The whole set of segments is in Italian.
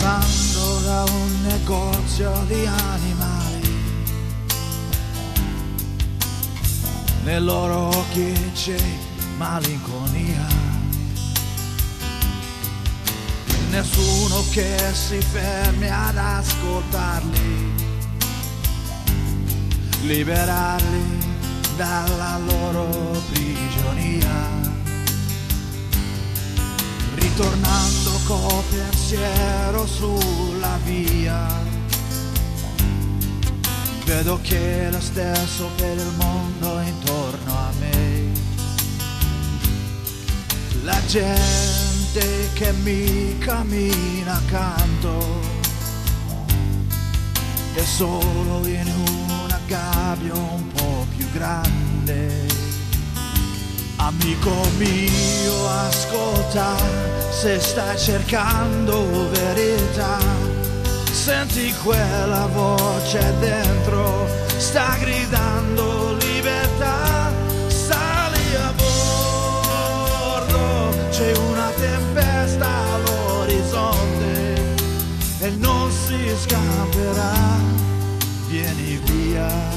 passando da un negozio di animali, nei loro occhi c'è malinconia, nessuno che si fermi ad ascoltarli, liberarli dalla loro prigionia. Ritornando col pensiero sulla via, vedo che è lo stesso per il mondo intorno a me. La gente che mi cammina accanto è solo in una gabbia un po' più grande. Amico mio, ascolta, se stai cercando verità, senti quella voce dentro, sta gridando libertà. Sali a bordo, c'è una tempesta all'orizzonte e non si scamperà, vieni via.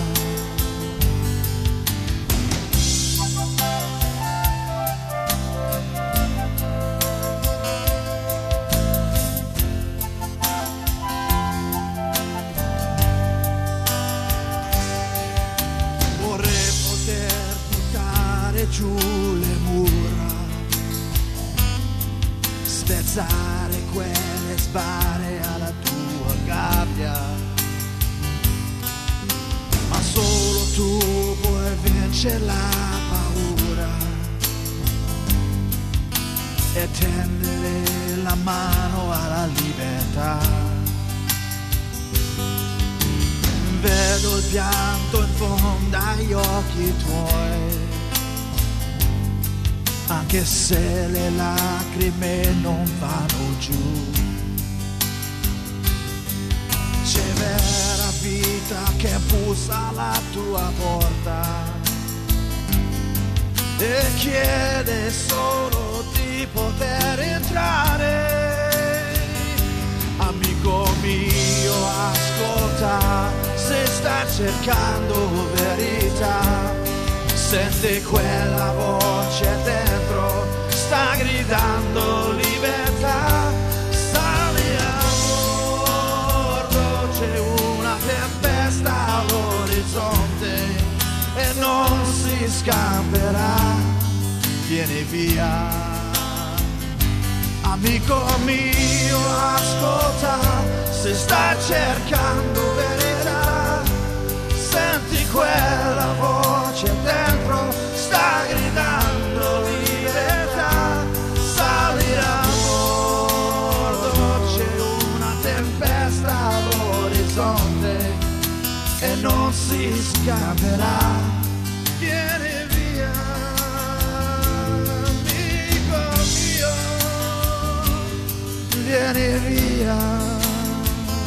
Giù le mura, spezzare quelle sbarre alla tua gabbia, ma solo tu puoi vincere la paura e tendere la mano alla libertà. Vedo il pianto in fondo agli occhi tuoi, anche se le lacrime non vanno giù. C'è vera vita che bussa alla tua porta e chiede solo di poter entrare. Amico mio, ascolta, se stai cercando verità, senti quella voce dentro, sta gridando libertà. Sali a bordo, c'è una tempesta all'orizzonte e non si scamperà, vieni via. Amico mio, ascolta, se stai cercando verità, senti quella voce dentro, sta gridando libertà. Sali a bordo, c'è una tempesta all'orizzonte e non si scamperà, vieni via. Amico mio, vieni via.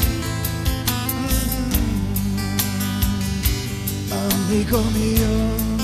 Amico mio.